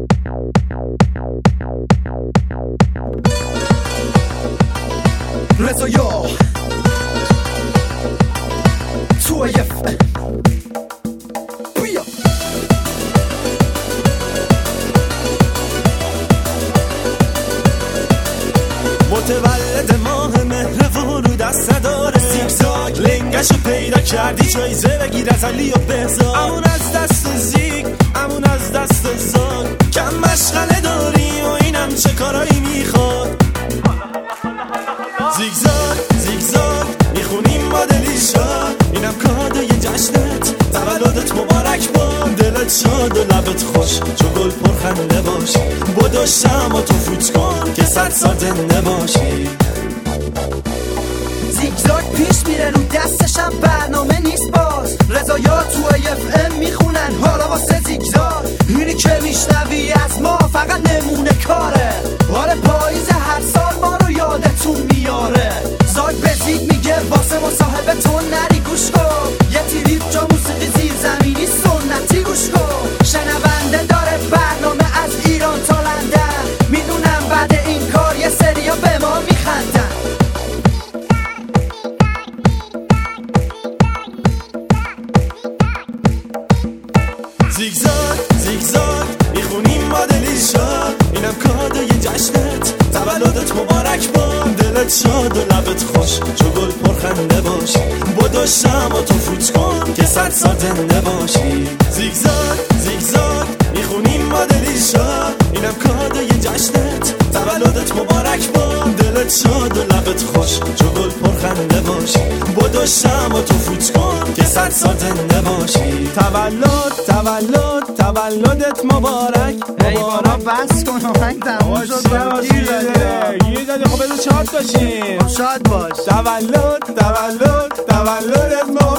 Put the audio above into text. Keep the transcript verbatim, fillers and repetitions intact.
رضایا تو یف بیا متولد ماه مهربون رو دست نداره زیگزاگ لنگشو پیدا کردی جایزه بگیر از علی و بهزاد امون از دست زیگ امون از دست زاگ کم مشغله داری و اینم چه کارایی میخواد زیگزاگ زیگزاگ میخونیم با دلیشا اینم کادوی جشنت تولدت مبارک با دلت شاد و لبت خوش چو گل پرخنده باش بدو شمع تو فوت کن که صد سال زنده باشی زیگزاگ پیش میره رو دستشم برنامه نیست باز رضایا تو اف ام میخونن حالا واسه زیگزاگ اینی که میشنوی از ما فقط نمونه کاره آره پاییز هر سال ما رو یادتون میاره زاگ به زیگ میگه واسه مصاحبه تو نری گوش کن یه تیریف جا موسیقی زیر زمینی سنتی گوش کن شنونده داره برنامه از ایران تا لندن میدونم بعد این کار یه سریا به ما میخندن زیگزاگ زیگزاگ میخونیم با دلیشا اینم کادوی جشنت تولدت مبارک با دلت شاد و لبت خوش چو گل پرخنده باش بدو شمع تو فوت کن که صد سال زنده باشی زیگزاگ زیگزاگ میخونیم با دلیشا اینم کادوی جشنت تولدت مبارک با دلت شاد و لبت خوش چو گل پرخنده باش بدو شمع تو فوت کن که صد سال زنده باشی تولد تولد تولدت مبارک ای بارا بس کن آهنگ تموم شد یه داده خب بذار چهار تاشیم شاد باش تولد تولد تولدت مبارک